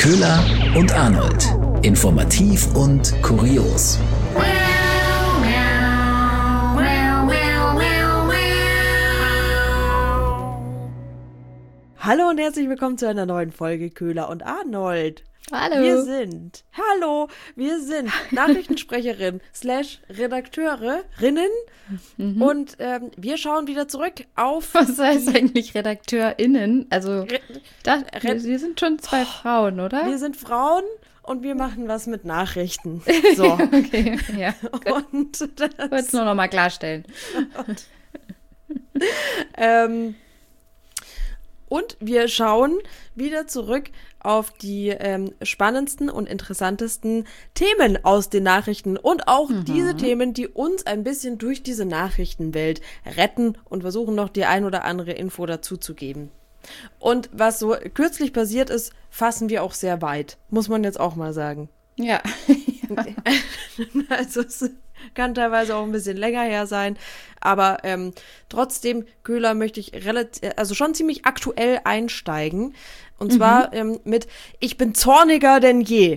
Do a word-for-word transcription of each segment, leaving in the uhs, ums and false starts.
Köhler und Arnold. Informativ und kurios. Hallo und herzlich willkommen zu einer neuen Folge Köhler und Arnold. Hallo. Wir sind, hallo, wir sind Nachrichtensprecherin slash Redakteurinnen mhm. und ähm, wir schauen wieder zurück auf... Was heißt eigentlich RedakteurInnen? Also, Re- da, Re- wir sind schon zwei oh, Frauen, oder? Wir sind Frauen und wir machen was mit Nachrichten. So. Okay, ja. Und das, ich wollte es nur noch mal klarstellen. Und, ähm, und wir schauen wieder zurück auf die ähm, spannendsten und interessantesten Themen aus den Nachrichten und auch mhm. diese Themen, die uns ein bisschen durch diese Nachrichtenwelt retten und versuchen noch die ein oder andere Info dazu zu geben. Und was so kürzlich passiert ist, fassen wir auch sehr weit, muss man jetzt auch mal sagen. Ja. Also es kann teilweise auch ein bisschen länger her sein, aber ähm, trotzdem, Köhler, möchte ich relativ, also schon ziemlich aktuell einsteigen. Und mhm. zwar ähm, mit Ich bin zorniger denn je.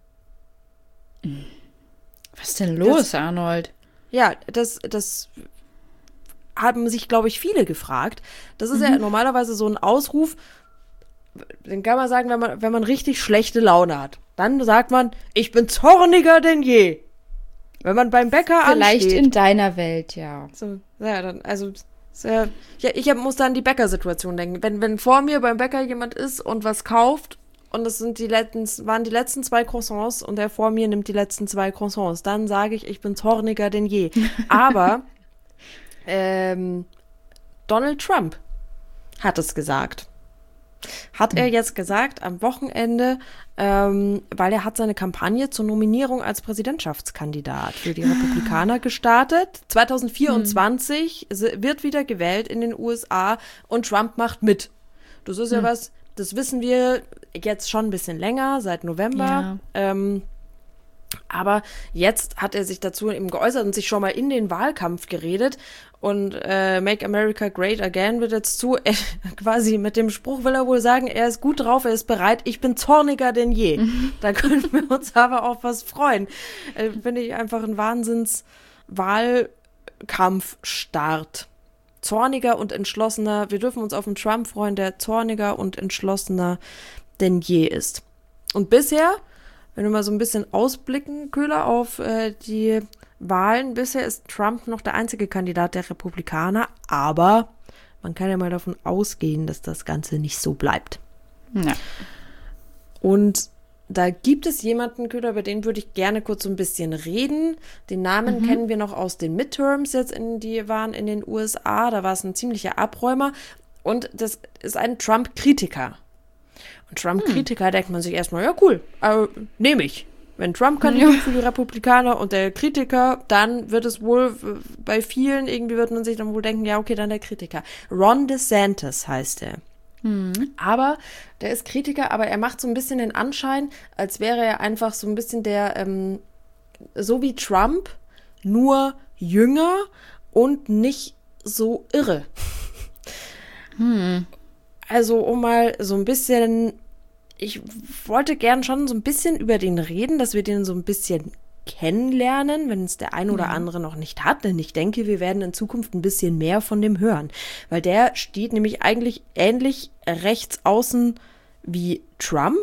Was ist denn los, das, Arnold? Ja, das, das haben sich, glaube ich, viele gefragt. Das ist mhm. ja normalerweise so ein Ausruf, den kann man sagen, wenn man, wenn man richtig schlechte Laune hat. Dann sagt man, ich bin zorniger denn je. Wenn man beim Bäcker Vielleicht ansteht. in deiner Welt, ja. So, ja, dann, also, sehr, ja, ich hab, muss da an die Bäckersituation denken. Wenn, wenn vor mir beim Bäcker jemand ist und was kauft, und das sind die letzten, waren die letzten zwei Croissants, und der vor mir nimmt die letzten zwei Croissants, dann sage ich, ich bin zorniger denn je. Aber, ähm, Donald Trump hat es gesagt. Hat er jetzt gesagt am Wochenende, ähm, weil er hat seine Kampagne zur Nominierung als Präsidentschaftskandidat für die Republikaner gestartet. zwanzig vierundzwanzig hm. wird wieder gewählt in den U S A und Trump macht mit. Das ist hm. ja was, das wissen wir jetzt schon ein bisschen länger, seit November. Ja. Ähm, aber jetzt hat er sich dazu eben geäußert und sich schon mal in den Wahlkampf geredet. Und äh, Make America Great Again wird jetzt zu, äh, quasi mit dem Spruch will er wohl sagen, er ist gut drauf, er ist bereit, ich bin zorniger denn je. Mhm. Da können wir uns aber auf was freuen. Äh, finde ich einfach ein Wahnsinns-Wahlkampfstart. Zorniger und entschlossener, wir dürfen uns auf einen Trump freuen, der zorniger und entschlossener denn je ist. Und bisher, wenn wir mal so ein bisschen ausblicken, Köhler, auf äh, die Wahlen, bisher ist Trump noch der einzige Kandidat der Republikaner, aber man kann ja mal davon ausgehen, dass das Ganze nicht so bleibt. Ja. Und da gibt es jemanden, Köhler, über den würde ich gerne kurz so ein bisschen reden. Den Namen mhm. kennen wir noch aus den Midterms, jetzt in die waren in den U S A, da war es ein ziemlicher Abräumer und das ist ein Trump-Kritiker. Und Trump-Kritiker hm. denkt man sich erstmal, ja cool, äh, nehme ich. Wenn Trump kandidiert für die Republikaner und der Kritiker, dann wird es wohl bei vielen, irgendwie wird man sich dann wohl denken, ja okay, dann der Kritiker. Ron DeSantis heißt er. Hm. Aber der ist Kritiker, aber er macht so ein bisschen den Anschein, als wäre er einfach so ein bisschen der, ähm, so wie Trump, nur jünger und nicht so irre. Hm. Also um mal so ein bisschen, ich wollte gern schon so ein bisschen über den reden, dass wir den so ein bisschen kennenlernen, wenn es der ein oder ja. andere noch nicht hat. Denn ich denke, wir werden in Zukunft ein bisschen mehr von dem hören. Weil der steht nämlich eigentlich ähnlich rechts außen wie Trump.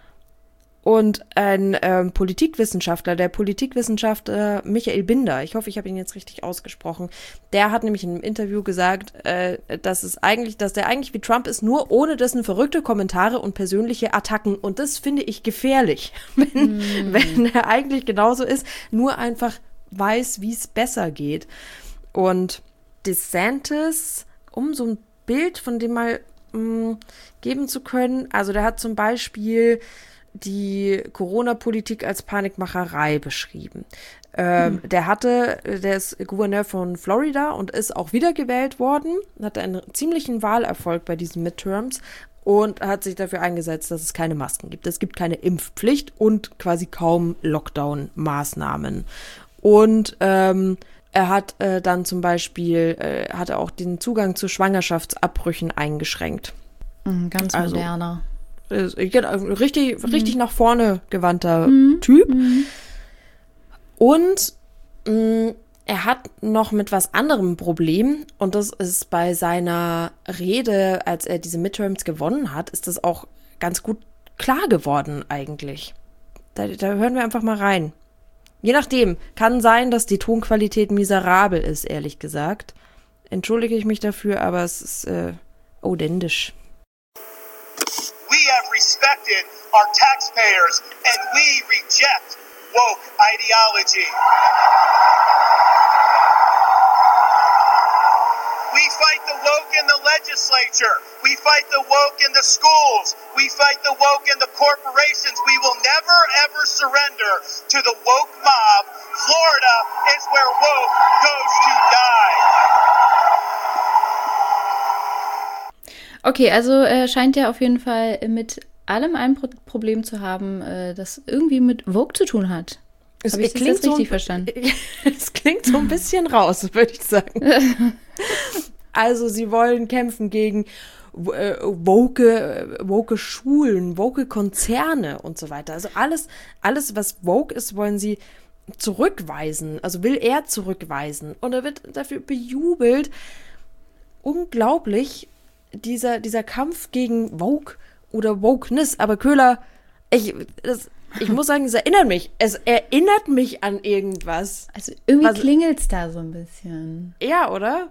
Und ein ähm, Politikwissenschaftler, der Politikwissenschaftler Michael Binder, ich hoffe, ich habe ihn jetzt richtig ausgesprochen, der hat nämlich in einem Interview gesagt, äh, dass es eigentlich, dass der eigentlich wie Trump ist, nur ohne dessen verrückte Kommentare und persönliche Attacken. Und das finde ich gefährlich, wenn, mm. wenn er eigentlich genauso ist, nur einfach weiß, wie es besser geht. Und DeSantis, um so ein Bild von dem mal mh, geben zu können, also der hat zum Beispiel die Corona-Politik als Panikmacherei beschrieben. Ähm, hm. Der hatte, der ist Gouverneur von Florida und ist auch wiedergewählt worden, hatte einen ziemlichen Wahlerfolg bei diesen Midterms und hat sich dafür eingesetzt, dass es keine Masken gibt. Es gibt keine Impfpflicht und quasi kaum Lockdown-Maßnahmen. Und ähm, er hat äh, dann zum Beispiel, äh, hatte auch den Zugang zu Schwangerschaftsabbrüchen eingeschränkt. Mhm, ganz also, moderner. Ist, genau, richtig, mhm. richtig nach vorne gewandter mhm. Typ. Mhm. Und mh, er hat noch mit was anderem ein Problem. Und das ist bei seiner Rede, als er diese Midterms gewonnen hat, ist das auch ganz gut klar geworden eigentlich. Da, da hören wir einfach mal rein. Je nachdem, kann sein, dass die Tonqualität miserabel ist, ehrlich gesagt. Entschuldige ich mich dafür, aber es ist äh, authentisch. We have respected our taxpayers and we reject woke ideology. We fight the woke in the legislature. We fight the woke in the schools. We fight the woke in the corporations. We will never, ever surrender to the woke mob. Florida is where woke goes to die. Okay, also äh, scheint ja auf jeden Fall mit allem ein Pro- Problem zu haben, äh, das irgendwie mit Vogue zu tun hat. Es Habe ich das klingt jetzt richtig so, verstanden? Es klingt so ein bisschen raus, würde ich sagen. Also sie wollen kämpfen gegen äh, woke, woke Schulen, woke Konzerne und so weiter. Also alles, alles, was woke ist, wollen sie zurückweisen. Also will er zurückweisen. Und er wird dafür bejubelt. Unglaublich, dieser, dieser Kampf gegen Woke oder Wokeness. Aber Köhler, ich, das, ich muss sagen, es erinnert mich. Es erinnert mich an irgendwas. Also irgendwie Was- klingelt's da so ein bisschen. Ja, oder?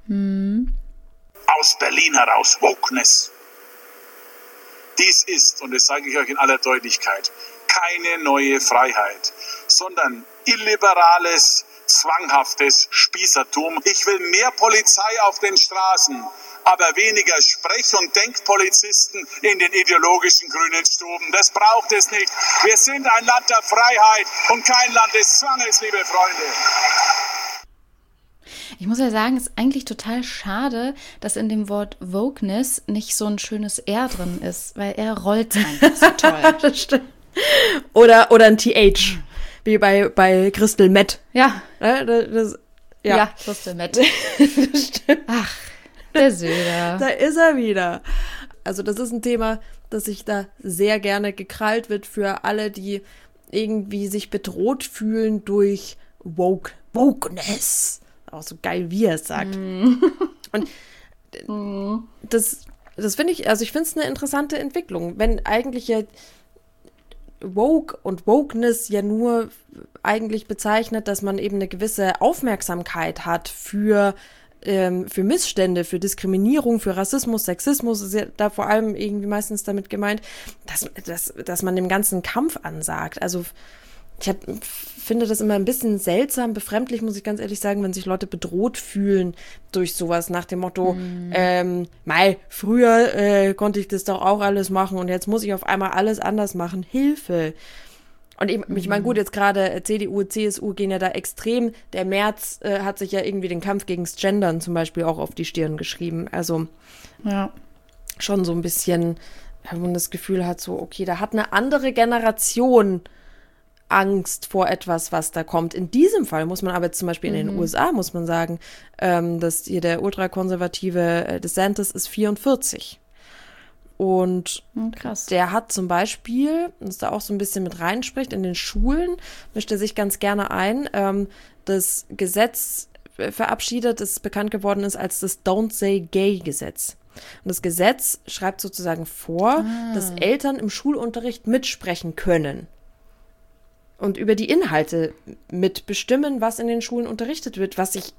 Aus Berlin heraus, Wokeness. Dies ist, und das sage ich euch in aller Deutlichkeit, keine neue Freiheit, sondern illiberales, zwanghaftes Spießertum. Ich will mehr Polizei auf den Straßen, aber weniger Sprech- und Denkpolizisten in den ideologischen grünen Stuben. Das braucht es nicht. Wir sind ein Land der Freiheit und kein Land des Zwanges, liebe Freunde. Ich muss ja sagen, es ist eigentlich total schade, dass in dem Wort Wokeness nicht so ein schönes R drin ist, weil er rollt einfach so toll. Das stimmt. Oder, oder ein T H, wie bei, bei Crystal Meth. Ja, Ne, Das, das, ja, ja, das ist der Matt. das stimmt. Ach, der Söder. Da ist er wieder. Also das ist ein Thema, das sich da sehr gerne gekrallt wird für alle, die irgendwie sich bedroht fühlen durch Woke, Wokeness. Auch so geil, wie er es sagt. Mm. Und mm. das, das finde ich, also ich finde es eine interessante Entwicklung, wenn eigentlich ja Woke und Wokeness ja nur eigentlich bezeichnet, dass man eben eine gewisse Aufmerksamkeit hat für ähm, für Missstände, für Diskriminierung, für Rassismus, Sexismus, ist ja da vor allem irgendwie meistens damit gemeint, dass, dass, dass man dem ganzen Kampf ansagt. Also ich hab, finde das immer ein bisschen seltsam, befremdlich, muss ich ganz ehrlich sagen, wenn sich Leute bedroht fühlen durch sowas nach dem Motto, mm. ähm, mei, früher äh, konnte ich das doch auch alles machen und jetzt muss ich auf einmal alles anders machen. Hilfe! Und ich, ich meine, gut, jetzt gerade C D U, C S U gehen ja da extrem. Der Merz äh, hat sich ja irgendwie den Kampf gegens Gendern zum Beispiel auch auf die Stirn geschrieben. Also Ja. schon so ein bisschen, wenn man das Gefühl hat, so, okay, da hat eine andere Generation Angst vor etwas, was da kommt. In diesem Fall muss man aber zum Beispiel in den U S A, muss man sagen, ähm, dass hier der ultrakonservative äh, DeSantis ist vierundvierzig. Und Hm, krass. der hat zum Beispiel, das da auch so ein bisschen mit reinspricht, in den Schulen mischt er sich ganz gerne ein, ähm, das Gesetz äh, verabschiedet, das bekannt geworden ist als das Don't Say Gay Gesetz. Und das Gesetz schreibt sozusagen vor, Ah. dass Eltern im Schulunterricht mitsprechen können und über die Inhalte mitbestimmen, was in den Schulen unterrichtet wird, was ich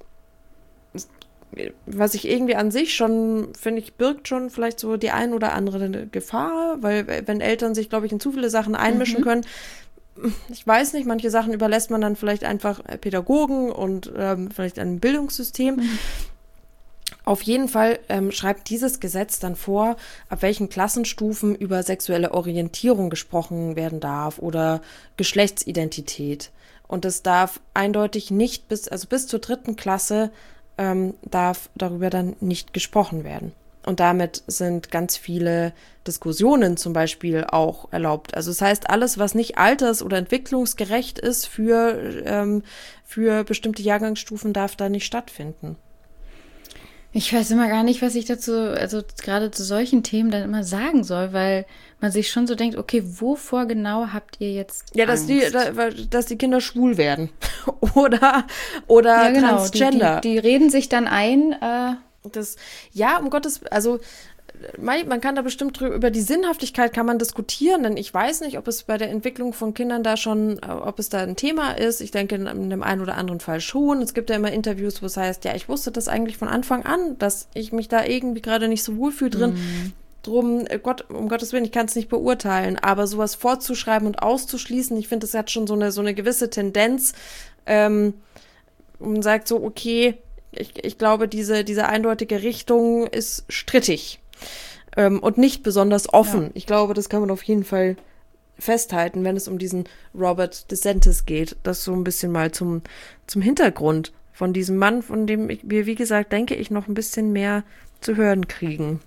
was ich irgendwie an sich schon, finde ich, birgt schon vielleicht so die ein oder andere Gefahr, weil wenn Eltern sich, glaube ich, in zu viele Sachen einmischen Mhm. können, ich weiß nicht, manche Sachen überlässt man dann vielleicht einfach Pädagogen und ähm, vielleicht einem Bildungssystem. Mhm. Auf jeden Fall ähm, schreibt dieses Gesetz dann vor, ab welchen Klassenstufen über sexuelle Orientierung gesprochen werden darf oder Geschlechtsidentität. Und es darf eindeutig nicht bis, also bis zur dritten Klasse ähm, darf darüber dann nicht gesprochen werden. Und damit sind ganz viele Diskussionen zum Beispiel auch erlaubt. Also das heißt, alles, was nicht alters- oder entwicklungsgerecht ist für, ähm, für bestimmte Jahrgangsstufen, darf da nicht stattfinden. Ich weiß immer gar nicht, was ich dazu, also gerade zu solchen Themen dann immer sagen soll, weil man sich schon so denkt, okay, wovor genau habt ihr jetzt Ja, dass Angst? die, da, dass die Kinder schwul werden. oder oder ja, genau. Transgender. Die, die, die reden sich dann ein. Äh, Das, ja, um Gottes, also man man kann da bestimmt drüber, über die Sinnhaftigkeit kann man diskutieren, denn ich weiß nicht, ob es bei der Entwicklung von Kindern da schon, ob es da ein Thema ist. Ich denke, in einem einen oder anderen Fall schon. Es gibt ja immer Interviews, wo es heißt, ja, ich wusste das eigentlich von Anfang an, dass ich mich da irgendwie gerade nicht so wohlfühle drin. Mhm. Drum, Gott, um Gottes Willen, ich kann es nicht beurteilen, aber sowas vorzuschreiben und auszuschließen, ich finde, das hat schon so eine, so eine gewisse Tendenz, ähm, und sagt so, okay, ich, ich glaube, diese, diese eindeutige Richtung ist strittig ähm, und nicht besonders offen. Ja. Ich glaube, das kann man auf jeden Fall festhalten, wenn es um diesen Robert DeSantis geht. Das so ein bisschen mal zum, zum Hintergrund von diesem Mann, von dem wir, wie gesagt, denke ich, noch ein bisschen mehr zu hören kriegen.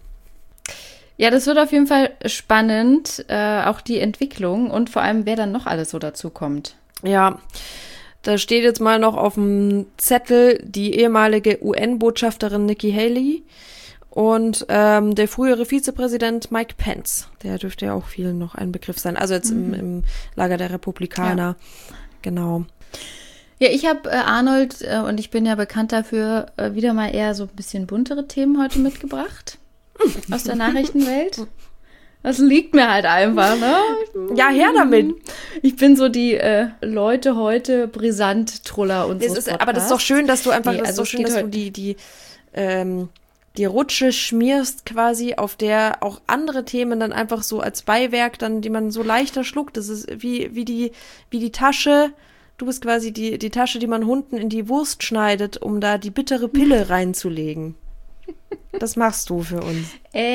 Ja, das wird auf jeden Fall spannend, äh, auch die Entwicklung und vor allem, wer dann noch alles so dazu kommt. Ja, da steht jetzt mal noch auf dem Zettel die ehemalige U N-Botschafterin Nikki Haley und ähm, der frühere Vizepräsident Mike Pence. Der dürfte ja auch vielen noch ein Begriff sein. Also jetzt mhm. im, im Lager der Republikaner. Ja. Genau. Ja, ich habe äh, Arnold äh, und ich bin ja bekannt dafür, äh, wieder mal eher so ein bisschen buntere Themen heute mitgebracht. Aus der Nachrichtenwelt. Das liegt mir halt einfach, ne? Ja, her damit. Ich bin so die äh, Leute heute brisant Truller und so. Ist, aber das ist doch schön, dass du einfach, nee, das also ist doch schön, dass du die, die, ähm, die Rutsche schmierst quasi, auf der auch andere Themen dann einfach so als Beiwerk dann, die man so leichter schluckt. Das ist wie, wie die, wie die Tasche. Du bist quasi die, die Tasche, die man Hunden in die Wurst schneidet, um da die bittere Pille reinzulegen. Das machst du für uns.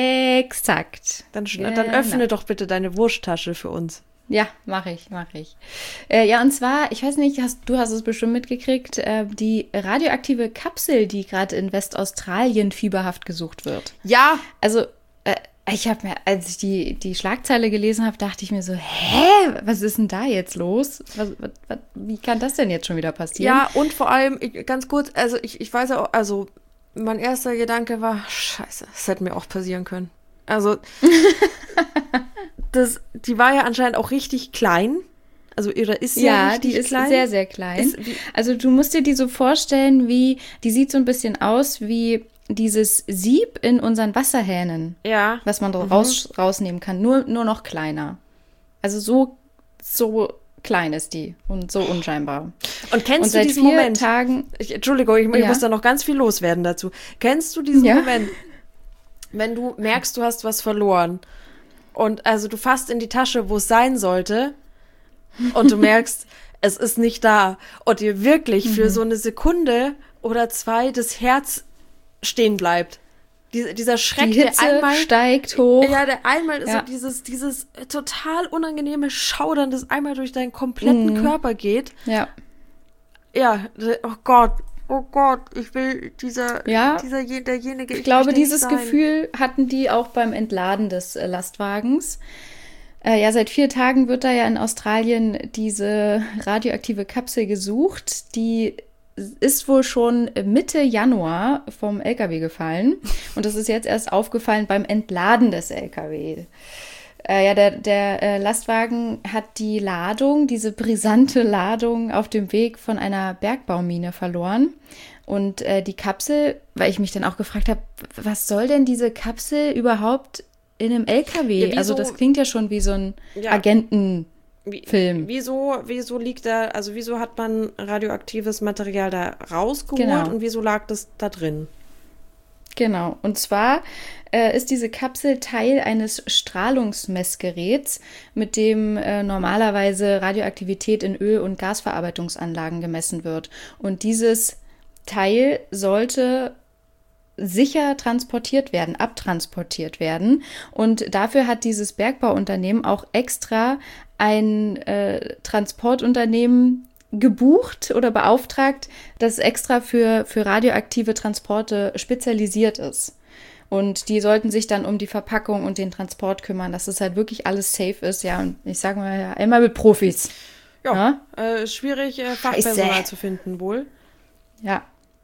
Exakt. Dann, genau. dann öffne doch bitte deine Wursttasche für uns. Ja, mache ich, mache ich. Äh, ja, und zwar, ich weiß nicht, hast, du hast es bestimmt mitgekriegt, äh, die radioaktive Kapsel, die gerade in Westaustralien fieberhaft gesucht wird. Ja. Also, äh, ich habe mir, als ich die, die Schlagzeile gelesen habe, dachte ich mir so, hä, was ist denn da jetzt los? Was, was, was, wie kann das denn jetzt schon wieder passieren? Ja, und vor allem, ich, ganz kurz, also ich, ich weiß ja auch, also mein erster Gedanke war, scheiße, das hätte mir auch passieren können. Also, das, die war ja anscheinend auch richtig klein. Also, oder ist sie ja, ja richtig die ist klein? sehr, sehr klein. Also, du musst dir die so vorstellen, wie, die sieht so ein bisschen aus wie dieses Sieb in unseren Wasserhähnen. Ja. Was man mhm. raus, rausnehmen kann. Nur, nur noch kleiner. Also, so, so klein ist die und so unscheinbar. Und kennst und du seit diesen vier Moment? Tagen, ich, Entschuldigung, ich, ich ja. muss da noch ganz viel loswerden dazu. Kennst du diesen ja? Moment, wenn du merkst, du hast was verloren und also du fasst in die Tasche, wo es sein sollte und du merkst, es ist nicht da und dir wirklich mhm. für so eine Sekunde oder zwei das Herz stehen bleibt. Die, dieser Schreck, die Hitze der einmal steigt hoch. Ja, der einmal ist ja. so dieses, dieses total unangenehme Schaudern, das einmal durch deinen kompletten mhm. Körper geht. Ja. Ja, oh Gott, oh Gott, ich will dieser, ja. dieser derjenige. Ich, ich glaube, dieses sein. Gefühl hatten die auch beim Entladen des äh, Lastwagens. Äh, ja, seit vier Tagen wird da ja in Australien diese radioaktive Kapsel gesucht, die ist wohl schon Mitte Januar vom L K W gefallen und das ist jetzt erst aufgefallen beim Entladen des L K W. Äh, ja, der, der äh, Lastwagen hat die Ladung, diese brisante Ladung auf dem Weg von einer Bergbaumine verloren und äh, die Kapsel, weil ich mich dann auch gefragt habe, was soll denn diese Kapsel überhaupt in einem L K W? Ja, also das klingt ja schon wie so ein ja. Agenten Film. Wieso, wieso liegt da, also wieso hat man radioaktives Material da rausgeholt genau. und wieso lag das da drin? Genau, und zwar äh, ist diese Kapsel Teil eines Strahlungsmessgeräts, mit dem äh, normalerweise Radioaktivität in Öl- und Gasverarbeitungsanlagen gemessen wird. Und dieses Teil sollte sicher transportiert werden, abtransportiert werden. Und dafür hat dieses Bergbauunternehmen auch extra ein äh, Transportunternehmen gebucht oder beauftragt, das extra für, für radioaktive Transporte spezialisiert ist. Und die sollten sich dann um die Verpackung und den Transport kümmern, dass es halt wirklich alles safe ist. Ja, und ich sage mal, ja, immer mit Profis. Ja, ja? Äh, schwierig, äh, Fachpersonal zu finden wohl. Ja.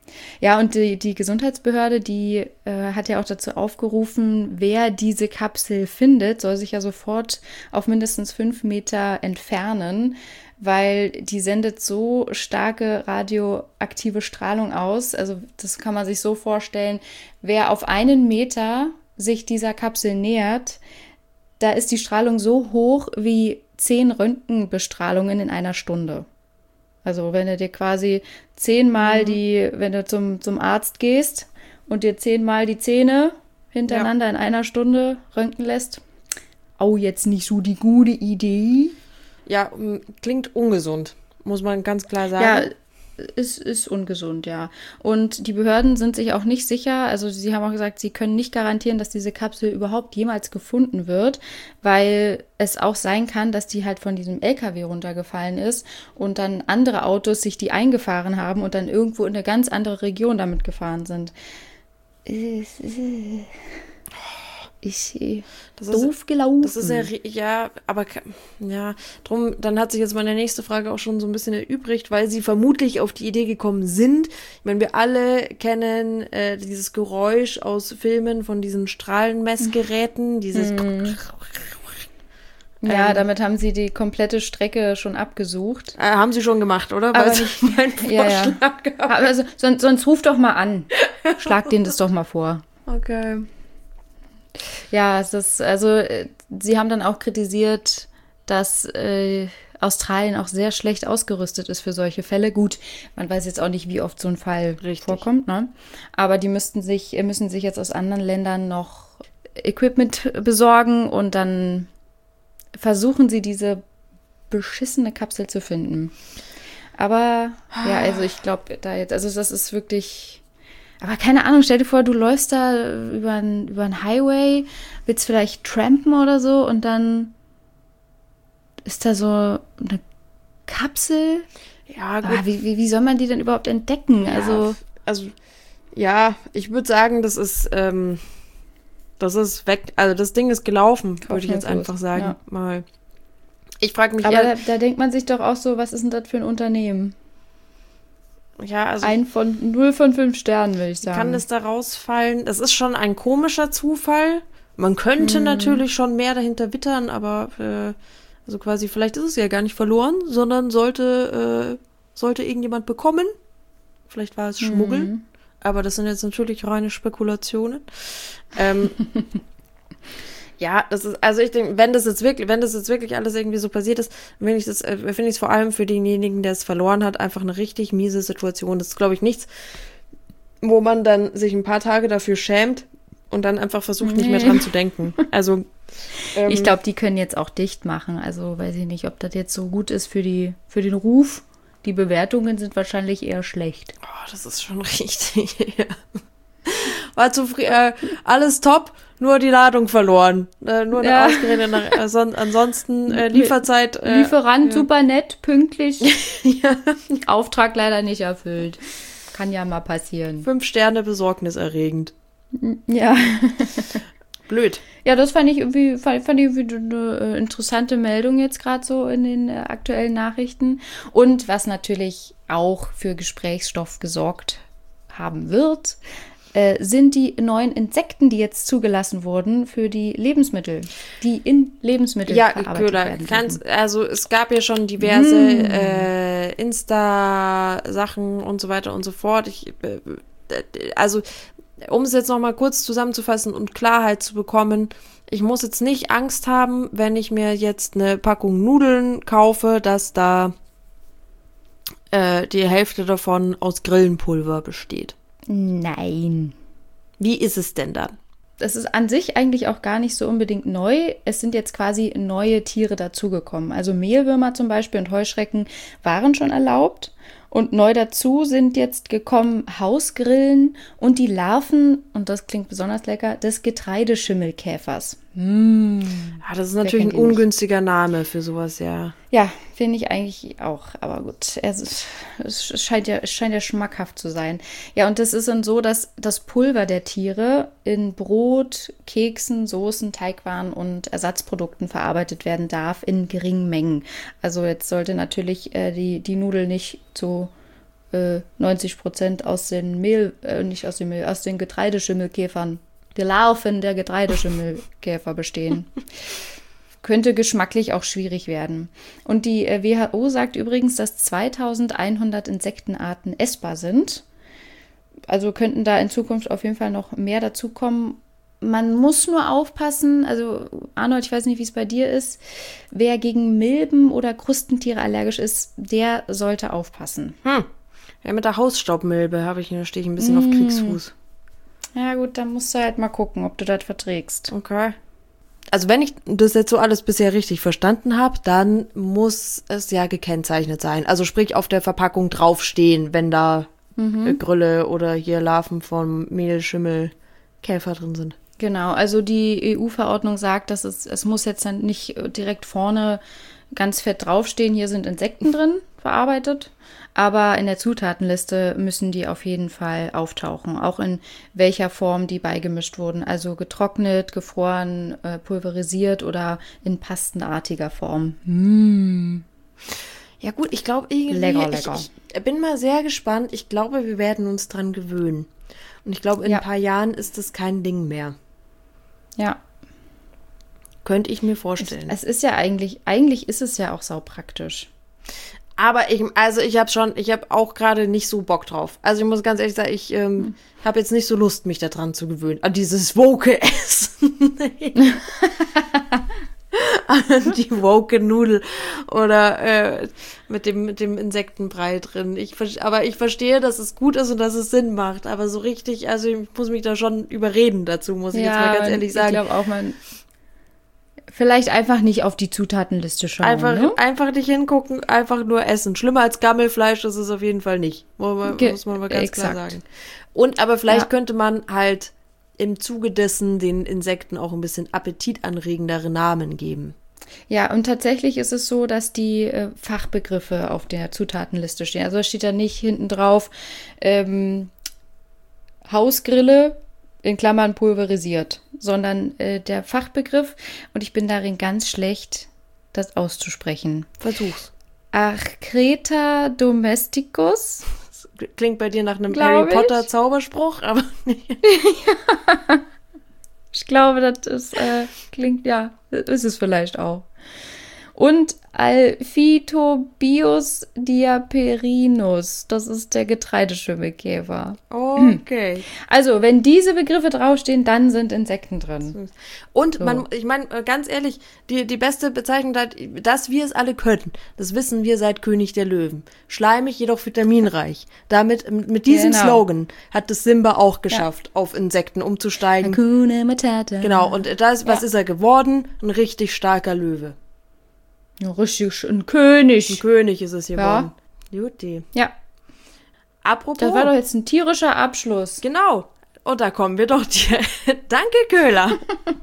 Ja, und die, die Gesundheitsbehörde, die äh, hat ja auch dazu aufgerufen, wer diese Kapsel findet, soll sich ja sofort auf mindestens fünf Meter entfernen, weil die sendet so starke radioaktive Strahlung aus. Also das kann man sich so vorstellen, wer auf einen Meter sich dieser Kapsel nähert, da ist die Strahlung so hoch wie zehn Röntgenbestrahlungen in einer Stunde. Also wenn du dir quasi zehnmal die, wenn du zum, zum Arzt gehst und dir zehnmal die Zähne hintereinander ja. in einer Stunde röntgen lässt, auch jetzt nicht so die gute Idee. Ja, klingt ungesund, muss man ganz klar sagen. Ja, ist, ist ungesund, ja. Und die Behörden sind sich auch nicht sicher, also sie haben auch gesagt, sie können nicht garantieren, dass diese Kapsel überhaupt jemals gefunden wird, weil es auch sein kann, dass die halt von diesem L K W runtergefallen ist und dann andere Autos sich die eingefahren haben und dann irgendwo in eine ganz andere Region damit gefahren sind. Ist das doof ist, gelaufen. Das ist ja, ja, aber ja, drum, dann hat sich jetzt meine nächste Frage auch schon so ein bisschen erübrigt, weil sie vermutlich auf die Idee gekommen sind. Ich meine, wir alle kennen äh, dieses Geräusch aus Filmen von diesen Strahlenmessgeräten, dieses mm. Ja, ähm, damit haben sie die komplette Strecke schon abgesucht. Äh, haben sie schon gemacht, oder? Aber weil nicht, sie meinen Vorschlag ja, ja. Also, sonst, sonst ruf doch mal an. Schlag denen das doch mal vor. Okay. Ja, es ist, also, sie haben dann auch kritisiert, dass äh, Australien auch sehr schlecht ausgerüstet ist für solche Fälle. Gut, man weiß jetzt auch nicht, wie oft so ein Fall Richtig. vorkommt, ne? Aber die müssten sich, müssen sich jetzt aus anderen Ländern noch Equipment besorgen und dann versuchen sie, diese beschissene Kapsel zu finden. Aber, ja, also ich glaube, da jetzt, also das ist wirklich... Aber keine Ahnung, stell dir vor, du läufst da über einen über einen Highway, willst vielleicht trampen oder so und dann ist da so eine Kapsel. Ja, gut. Ah, wie, wie, wie soll man die denn überhaupt entdecken? Ja, also, also, ja, ich würde sagen, das ist, ähm, das ist weg, also das Ding ist gelaufen, würde ich jetzt einfach sagen. Ja. Mal. Ich frage mich aber eher, da, da denkt man sich doch auch so, was ist denn das für ein Unternehmen? ja, also Ein von null von fünf Sternen, würde ich sagen. kann es da rausfallen? Das ist schon ein komischer Zufall. Man könnte Mhm. natürlich schon mehr dahinter wittern, aber äh, also quasi, vielleicht ist es ja gar nicht verloren, sondern sollte, äh, sollte irgendjemand bekommen. Vielleicht war es Schmuggel, Mhm. aber das sind jetzt natürlich reine Spekulationen. Ähm, ja, das ist, also ich denke, wenn das jetzt wirklich, wenn das jetzt wirklich alles irgendwie so passiert ist, finde ich das, äh, finde ich es vor allem für denjenigen, der es verloren hat, einfach eine richtig miese Situation. Das ist, glaube ich, nichts, wo man dann sich ein paar Tage dafür schämt und dann einfach versucht, nicht mehr Nee. dran zu denken. Also ähm, Ich glaube, die können jetzt auch dicht machen. Also weiß ich nicht, ob das jetzt so gut ist für die, für den Ruf. Die Bewertungen sind wahrscheinlich eher schlecht. oh, das ist schon richtig. Ja. War zu früh, äh, alles top, nur die Ladung verloren. Äh, nur eine Ja. ausgeredete, nach, äh, son, ansonsten äh, Lieferzeit. Äh, Lieferant, ja. super nett, pünktlich. Ja. Auftrag leider nicht erfüllt. Kann ja mal passieren. Fünf Sterne besorgniserregend. Ja. Blöd. Ja, das fand ich irgendwie, fand, fand ich irgendwie eine äh, interessante Meldung jetzt gerade so in den äh, aktuellen Nachrichten. Und was natürlich auch für Gesprächsstoff gesorgt haben wird, äh, sind die neuen Insekten, die jetzt zugelassen wurden für die Lebensmittel, die in Lebensmittel Ja, verarbeitet Köhler, werden kannst, dürfen. also es gab ja schon diverse Mm. äh, Insta-Sachen und so weiter und so fort. Ich, äh, also, um es jetzt noch mal kurz zusammenzufassen und Klarheit zu bekommen, ich muss jetzt nicht Angst haben, wenn ich mir jetzt eine Packung Nudeln kaufe, dass da äh, die Hälfte davon aus Grillenpulver besteht. Nein. Wie ist es denn dann? Das ist an sich eigentlich auch gar nicht so unbedingt neu. Es sind jetzt quasi neue Tiere dazugekommen. Also Mehlwürmer zum Beispiel und Heuschrecken waren schon erlaubt. Und neu dazu sind jetzt gekommen Hausgrillen und die Larven, und das klingt besonders lecker, des Getreideschimmelkäfers. Mm. Ah, das ist natürlich ein kennt ihn nicht? ungünstiger Name für sowas, ja. Ja, finde ich eigentlich auch. Aber gut, es, ist, es, scheint ja, es scheint ja schmackhaft zu sein. Ja, und das ist dann so, dass das Pulver der Tiere in Brot, Keksen, Soßen, Teigwaren und Ersatzprodukten verarbeitet werden darf in geringen Mengen. Also jetzt sollte natürlich äh, die, die Nudel nicht zu äh, neunzig Prozent aus den Mehl, äh, nicht aus den Mehl, aus den Getreideschimmelkäfern, die Larven der Getreideschimmelkäfer bestehen. Könnte geschmacklich auch schwierig werden. Und die äh, W H O sagt übrigens, dass zweitausendeinhundert Insektenarten essbar sind. Also könnten da in Zukunft auf jeden Fall noch mehr dazukommen. Man muss nur aufpassen, also Arnold, ich weiß nicht, wie es bei dir ist, wer gegen Milben oder Krustentiere allergisch ist, der sollte aufpassen. Hm. Ja, mit der Hausstaubmilbe habe ich, da stehe ich ein bisschen mm. auf Kriegsfuß. Ja gut, dann musst du halt mal gucken, ob du das verträgst. Okay. Also wenn ich das jetzt so alles bisher richtig verstanden habe, dann muss es ja gekennzeichnet sein. Also sprich auf der Verpackung draufstehen, wenn da mhm. Grülle oder hier Larven vom Mehl, Schimmel, Käfer drin sind. Genau, also die E U-Verordnung sagt, dass es, es muss jetzt dann nicht direkt vorne ganz fett draufstehen, hier sind Insekten drin verarbeitet, aber in der Zutatenliste müssen die auf jeden Fall auftauchen, auch in welcher Form die beigemischt wurden, also getrocknet, gefroren, äh, pulverisiert oder in pastenartiger Form. Mm. Ja gut, ich glaube irgendwie, lecker, lecker. Ich, ich bin mal sehr gespannt, ich glaube, wir werden uns dran gewöhnen und ich glaube, in ja. ein paar Jahren ist das kein Ding mehr. Ja. Könnte ich mir vorstellen. Es ist ja eigentlich, eigentlich ist es ja auch saupraktisch. Aber ich, also ich habe schon, ich habe auch gerade nicht so Bock drauf. Also ich muss ganz ehrlich sagen, ich ähm, hm. habe jetzt nicht so Lust, mich daran zu gewöhnen. An dieses woke Essen. An die woke Nudel oder äh, mit dem mit dem Insektenbrei drin. Ich, aber ich verstehe, dass es gut ist und dass es Sinn macht. Aber so richtig, also ich muss mich da schon überreden dazu, muss ich ja, jetzt mal ganz ehrlich sagen. Ich glaube auch, man vielleicht einfach nicht auf die Zutatenliste schauen. Einfach, ne? einfach nicht hingucken, einfach nur essen. Schlimmer als Gammelfleisch ist es auf jeden Fall nicht. Muss man, Ge- muss man mal ganz exakt. klar sagen. Und aber vielleicht ja. könnte man halt im Zuge dessen den Insekten auch ein bisschen appetitanregendere Namen geben. Ja, und tatsächlich ist es so, dass die äh, Fachbegriffe auf der Zutatenliste stehen. Also da steht da nicht hinten drauf ähm, Hausgrille in Klammern pulverisiert, sondern äh, der Fachbegriff, und ich bin darin ganz schlecht, das auszusprechen. Versuch's. Archreta domesticus. Das klingt bei dir nach einem Harry Potter Zauberspruch, aber nicht. Ja. Ich glaube, das ist, äh, klingt, ja, das ist es vielleicht auch. Und Alphytobius diaperinus, das ist der Getreideschimmelkäfer. Okay. Also, wenn diese Begriffe draufstehen, dann sind Insekten drin. Und so. man, ich meine, ganz ehrlich, die, die beste Bezeichnung, dass wir es alle können, das wissen wir seit König der Löwen. Schleimig, jedoch vitaminreich. Damit, mit diesem genau. Slogan hat es Simba auch geschafft, ja. auf Insekten umzusteigen. Hakuna Matata. Genau, und das, was ja. ist er geworden? Ein richtig starker Löwe. Ja, richtig, ein König. Ein König ist es geworden. Ja. Juti. Ja. Apropos. Das war doch jetzt ein tierischer Abschluss. Genau. Und da kommen wir doch dir. Danke, Köhler.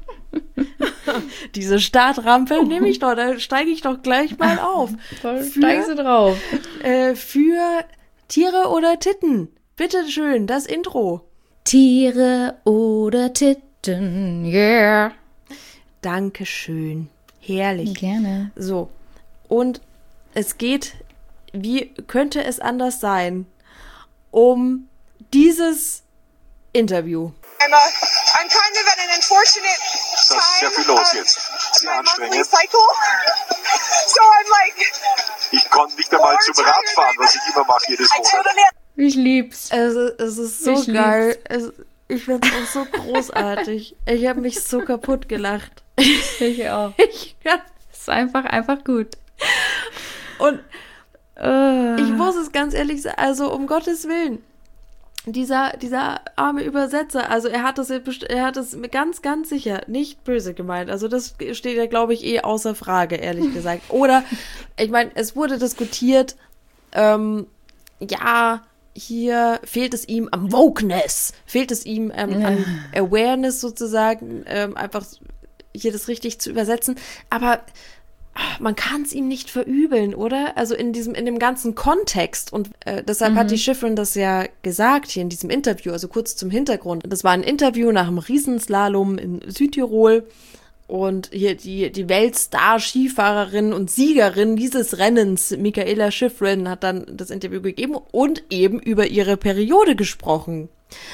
Diese Startrampe nehme ich doch, da steige ich doch gleich mal auf. Steigen Sie drauf. Äh, für Tiere oder Titten. Bitte schön, das Intro. Tiere oder Titten, yeah. Dankeschön. Herrlich. Gerne. So. Und es geht, wie könnte es anders sein, um dieses Interview. I'm, a, I'm kind of at an unfortunate time. Das ist sehr viel los jetzt. Sehr anstrengend. So I'm like, ich konnte nicht einmal zum Radfahren, was ich immer mache jedes Monat. Ich lieb's. Es, es ist so ich geil. Es, ich finde es auch so großartig. Ich habe mich so kaputt gelacht. Ich auch. Ich, ja, ist einfach, einfach gut. Und uh. ich muss es ganz ehrlich sagen, also um Gottes Willen, dieser, dieser arme Übersetzer, also er hat das, er hat das ganz, ganz sicher nicht böse gemeint. Also das steht ja, glaube ich, eh außer Frage, ehrlich gesagt. Oder, ich meine, es wurde diskutiert, ähm, ja, hier fehlt es ihm am Wokeness, fehlt es ihm ähm, an Awareness sozusagen, ähm, einfach hier das richtig zu übersetzen, aber man kann es ihm nicht verübeln, oder? Also in diesem, in dem ganzen Kontext, und äh, deshalb mhm. hat die Schifrin das ja gesagt hier in diesem Interview, also kurz zum Hintergrund. Das war ein Interview nach einem Riesenslalom in Südtirol, Und hier die, die Weltstar-Skifahrerin und Siegerin dieses Rennens, Mikaela Shiffrin, hat dann das Interview gegeben und eben über ihre Periode gesprochen.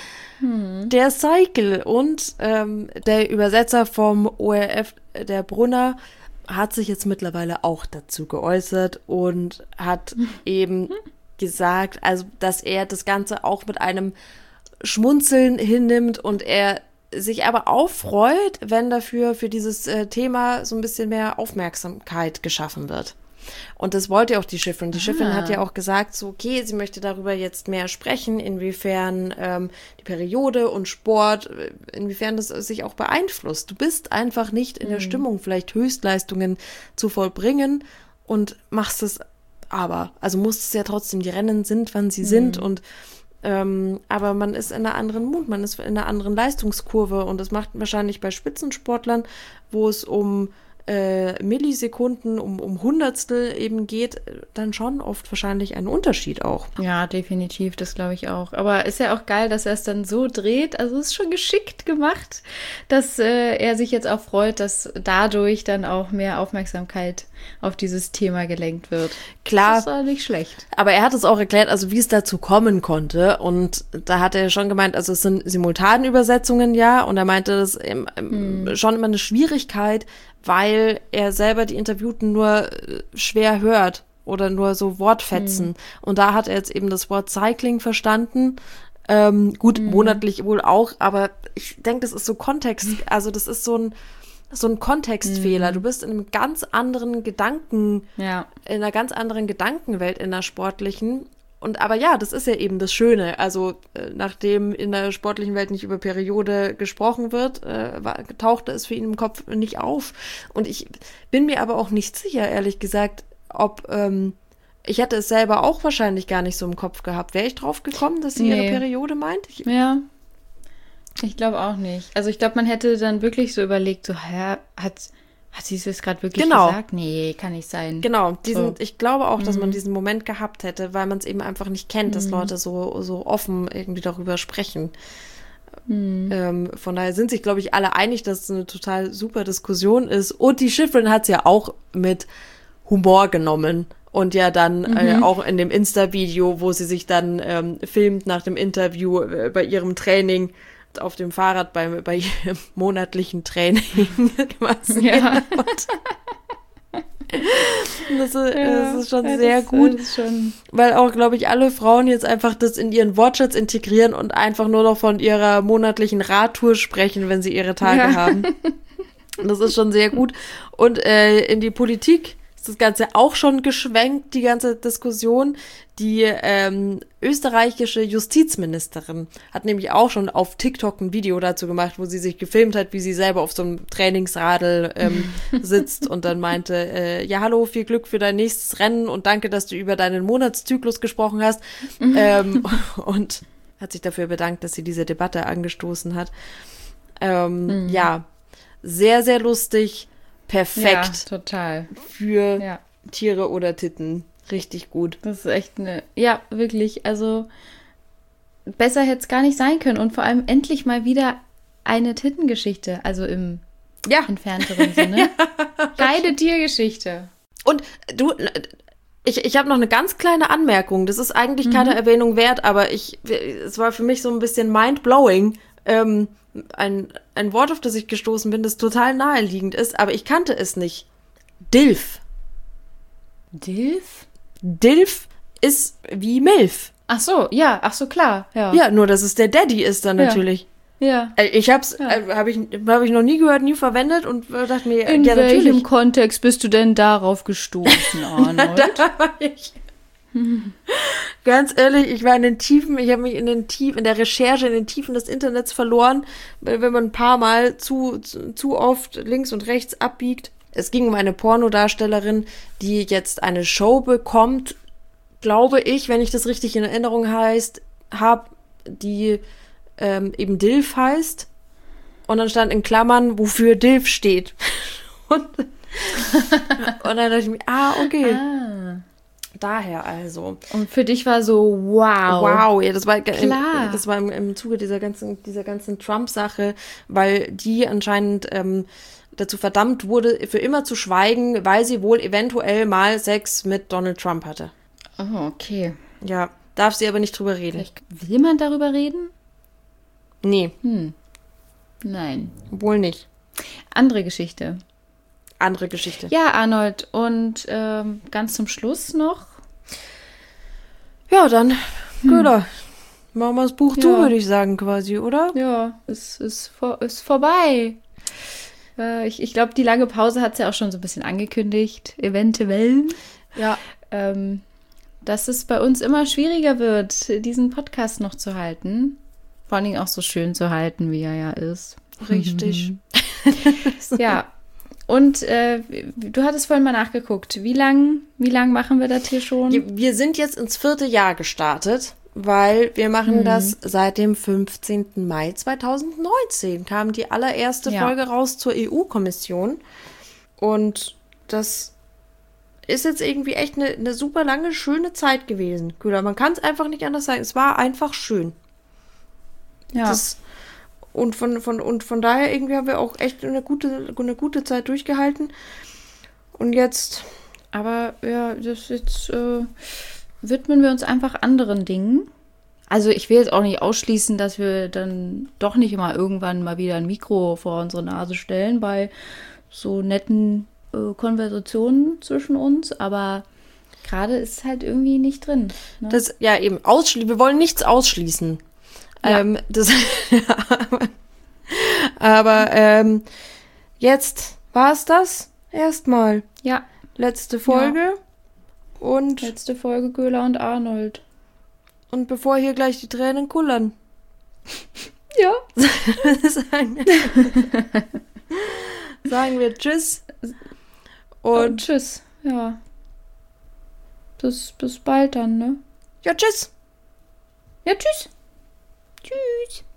Hm. Der Cycle und ähm, der Übersetzer vom O R F, der Brunner, hat sich jetzt mittlerweile auch dazu geäußert und hat eben gesagt, also dass er das Ganze auch mit einem Schmunzeln hinnimmt und er sich aber auch freut, wenn dafür für dieses äh, Thema so ein bisschen mehr Aufmerksamkeit geschaffen wird. Und das wollte ja auch die Shiffrin. Die Shiffrin hat ja auch gesagt, so okay, sie möchte darüber jetzt mehr sprechen, inwiefern ähm, die Periode und Sport, inwiefern das sich auch beeinflusst. Du bist einfach nicht in der Stimmung, vielleicht Höchstleistungen zu vollbringen und machst es aber. Also musst es ja trotzdem, die Rennen sind, wann sie mhm. sind und ähm, aber man ist in einer anderen Mut, man ist in einer anderen Leistungskurve und das macht wahrscheinlich bei Spitzensportlern, wo es um Äh, Millisekunden, um, um Hundertstel eben geht, dann schon oft wahrscheinlich einen Unterschied auch. Ja, definitiv, das glaube ich auch. Aber ist ja auch geil, dass er es dann so dreht. Also es ist schon geschickt gemacht, dass äh, er sich jetzt auch freut, dass dadurch dann auch mehr Aufmerksamkeit auf dieses Thema gelenkt wird. Klar. Das ist auch nicht schlecht. Aber er hat es auch erklärt, also wie es dazu kommen konnte. Und da hat er schon gemeint, also es sind Simultanübersetzungen, ja. Und er meinte, das ist ähm, hm. schon immer eine Schwierigkeit, weil er selber die Interviewten nur schwer hört oder nur so Wortfetzen. Mhm. Und da hat er jetzt eben das Wort Cycling verstanden. Ähm, gut, mhm. monatlich wohl auch, aber ich denke, das ist so Kontext, also das ist so ein so ein Kontextfehler. Mhm. Du bist in einem ganz anderen Gedanken, ja. in einer ganz anderen Gedankenwelt, in der sportlichen. Und aber ja, das ist ja eben das Schöne. Also äh, nachdem in der sportlichen Welt nicht über Periode gesprochen wird, äh, war, tauchte es für ihn im Kopf nicht auf. Und ich bin mir aber auch nicht sicher, ehrlich gesagt, ob ähm, ich hätte es selber auch wahrscheinlich gar nicht so im Kopf gehabt. Wäre ich drauf gekommen, dass sie nee. ihre Periode meint? Ich, ja, ich glaube auch nicht. Also ich glaube, man hätte dann wirklich so überlegt, so, hä, hat... Hat sie es jetzt gerade wirklich genau. gesagt? Nee, kann nicht sein. Genau, diesen, so. ich glaube auch, dass mhm. man diesen Moment gehabt hätte, weil man es eben einfach nicht kennt, dass mhm. Leute so, so offen irgendwie darüber sprechen. Mhm. Ähm, von daher sind sich, glaube ich, alle einig, dass es eine total super Diskussion ist. Und die Shiffrin hat es ja auch mit Humor genommen. Und ja dann mhm. äh, auch in dem Insta-Video, wo sie sich dann ähm, filmt nach dem Interview äh, bei ihrem Training, auf dem Fahrrad bei, bei ihrem monatlichen Training quasi. Ja. das, ist, ja, das ist schon ja, sehr das, gut, das ist schon weil auch, glaube ich, alle Frauen jetzt einfach das in ihren Wortschatz integrieren und einfach nur noch von ihrer monatlichen Radtour sprechen, wenn sie ihre Tage ja. haben. Und das ist schon sehr gut. Und äh, in die Politik ist das Ganze auch schon geschwenkt, die ganze Diskussion. Die ähm, österreichische Justizministerin hat nämlich auch schon auf TikTok ein Video dazu gemacht, wo sie sich gefilmt hat, wie sie selber auf so einem Trainingsradl ähm, sitzt und dann meinte, äh, ja hallo, viel Glück für dein nächstes Rennen und danke, dass du über deinen Monatszyklus gesprochen hast. ähm, und hat sich dafür bedankt, dass sie diese Debatte angestoßen hat. Ähm, mhm. Ja, sehr, sehr lustig, perfekt ja, total. für ja. Tiere oder Titten. Richtig gut. Das ist echt eine, ja, wirklich, also besser hätte es gar nicht sein können und vor allem endlich mal wieder eine Tittengeschichte, also im ja. entfernteren Sinne. Geile Tiergeschichte. Und du, ich, ich habe noch eine ganz kleine Anmerkung, das ist eigentlich keine mhm. Erwähnung wert, aber ich, es war für mich so ein bisschen mind-blowing, ähm, ein, ein Wort, auf das ich gestoßen bin, das total naheliegend ist, aber ich kannte es nicht. Dilf. Dilf? Dilf ist wie Milf. Ach so, ja, ach so, klar, ja. Ja, nur dass es der Daddy ist dann natürlich. Ja. Ich hab's, ja. äh, habe ich, hab ich noch nie gehört, nie verwendet und dachte mir, in ja, natürlich. welchem Kontext bist du denn darauf gestoßen, Arnold? Da war ich. Ganz ehrlich, ich war in den Tiefen, ich habe mich in den Tiefen, in der Recherche, in den Tiefen des Internets verloren, wenn man ein paar Mal zu, zu, zu oft links und rechts abbiegt. Es ging um eine Pornodarstellerin, die jetzt eine Show bekommt, glaube ich, wenn ich das richtig in Erinnerung heißt, hab, die ähm, eben Dilf heißt. Und dann stand in Klammern, wofür Dilf steht. und, und dann dachte ich mir, ah, okay. Ah. Daher also. Und für dich war so, wow. Wow, ja, das war, Klar. Im, das war im, im Zuge dieser ganzen, dieser ganzen Trump-Sache, weil die anscheinend ähm, dazu verdammt wurde, für immer zu schweigen, weil sie wohl eventuell mal Sex mit Donald Trump hatte. Oh, okay. Ja, darf sie aber nicht drüber reden. Vielleicht will man darüber reden? Nee. Hm. Nein. Wohl nicht. Andere Geschichte. Andere Geschichte. Ja, Arnold. Und ähm, ganz zum Schluss noch. Ja, dann, hm. Köhler. Machen wir das Buch ja. zu, würde ich sagen, quasi, oder? Ja, es ist, vor, ist vorbei. Äh, ich ich glaube, die lange Pause hat es ja auch schon so ein bisschen angekündigt. Eventuell. Ja. Ähm, dass es bei uns immer schwieriger wird, diesen Podcast noch zu halten. Vor allen Dingen auch so schön zu halten, wie er ja ist. Richtig. Ja. Und äh, du hattest vorhin mal nachgeguckt. Wie lang, wie lang machen wir das hier schon? Wir sind jetzt ins vierte Jahr gestartet, weil wir machen hm. das seit dem fünfzehnten Mai zweitausendneunzehn. Kam die allererste ja. Folge raus zur E U-Kommission. Und das ist jetzt irgendwie echt eine, eine super lange, schöne Zeit gewesen. Köhler, man kann es einfach nicht anders sagen. Es war einfach schön. Ja. Das, und, von, von, und von daher irgendwie haben wir auch echt eine gute, eine gute Zeit durchgehalten. Und jetzt... Aber ja, das jetzt äh, widmen wir uns einfach anderen Dingen. Also ich will jetzt auch nicht ausschließen, dass wir dann doch nicht immer irgendwann mal wieder ein Mikro vor unsere Nase stellen bei so netten äh, Konversationen zwischen uns. Aber gerade ist es halt irgendwie nicht drin. Ne? Das, ja, eben. Ausschli- wir wollen nichts ausschließen. Ja. Ähm, das, aber aber ähm, jetzt war es das erstmal. Ja. Letzte Folge. Ja. Und letzte Folge Köhler und Arnold. Und bevor hier gleich die Tränen kullern. Ja. sagen, sagen wir Tschüss. Und, und Tschüss. Ja. Bis, bis bald dann, ne? Ja, Tschüss. Ja, Tschüss. Tschüss.